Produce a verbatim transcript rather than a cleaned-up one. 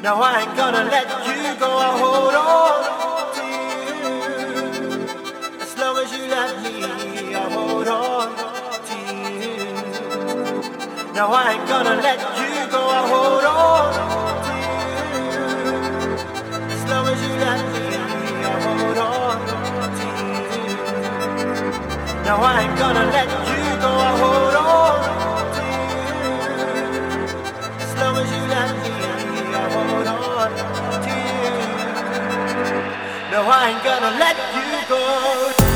No, I ain't gonna let you go. I'll hold on to you. As long as you love me, I'll hold on to you. No, I ain't gonna let you go. I'll hold on to you. As long as you love me, I'll hold on to you. No, I ain't gonna let you go. I'll hold on to you. As long as you love me, I'll hold on to you. No, I ain't gonna let you go.